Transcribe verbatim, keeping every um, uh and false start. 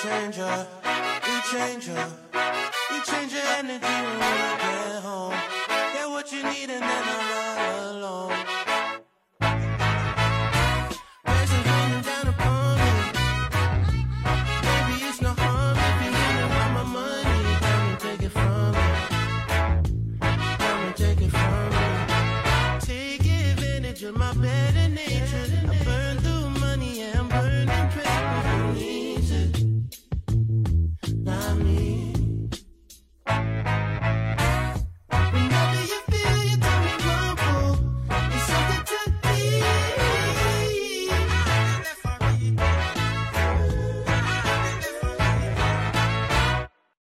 changer, you changer. You change your energy when you get home. Get what you need and then I'm all alone.